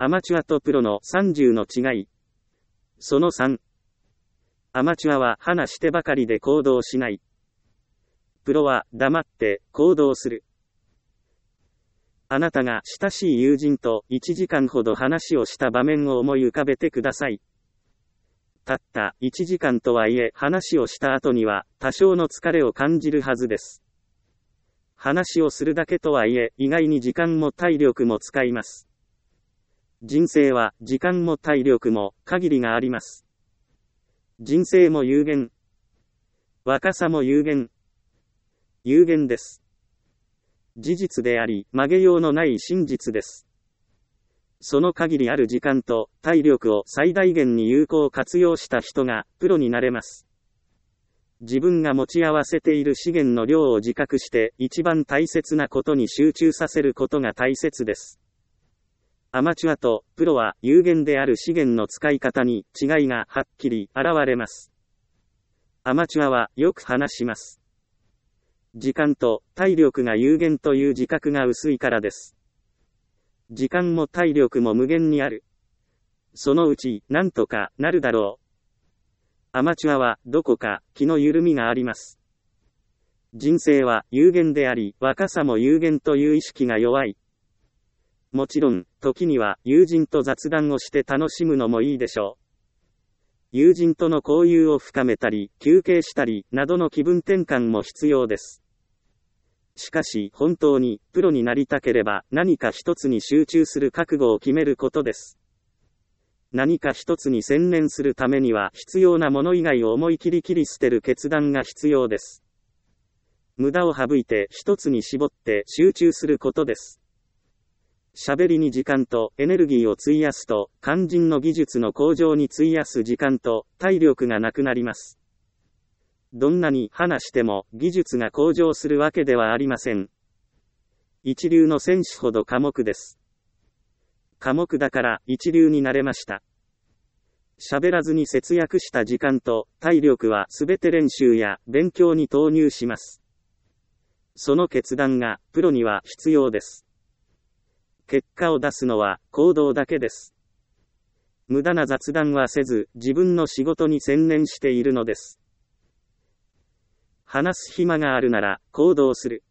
アマチュアとプロの30の違い。その3。アマチュアは話してばかりで行動しない。プロは黙って行動する。あなたが親しい友人と1時間ほど話をした場面を思い浮かべてください。たった1時間とはいえ話をした後には多少の疲れを感じるはずです。話をするだけとはいえ意外に時間も体力も使います。人生は時間も体力も限りがあります。人生も有限。若さも有限。有限です。事実であり、曲げようのない真実です。その限りある時間と体力を最大限に有効活用した人がプロになれます。自分が持ち合わせている資源の量を自覚して一番大切なことに集中させることが大切です。アマチュアとプロは有限である資源の使い方に違いがはっきり現れます。アマチュアはよく話します。時間と体力が有限という自覚が薄いからです。時間も体力も無限にある。そのうち何とかなるだろう。アマチュアはどこか気の緩みがあります。人生は有限であり、若さも有限という意識が弱い。もちろん、時には友人と雑談をして楽しむのもいいでしょう。友人との交友を深めたり、休憩したり、などの気分転換も必要です。しかし、本当に、プロになりたければ、何か一つに集中する覚悟を決めることです。何か一つに専念するためには、必要なもの以外を思い切り切り捨てる決断が必要です。無駄を省いて一つに絞って集中することです。喋りに時間とエネルギーを費やすと、肝心の技術の向上に費やす時間と体力がなくなります。どんなに話しても技術が向上するわけではありません。一流の選手ほど寡黙です。寡黙だから一流になれました。喋らずに節約した時間と体力はすべて練習や勉強に投入します。その決断がプロには必要です。結果を出すのは行動だけです。無駄な雑談はせず、自分の仕事に専念しているのです。話す暇があるなら行動する。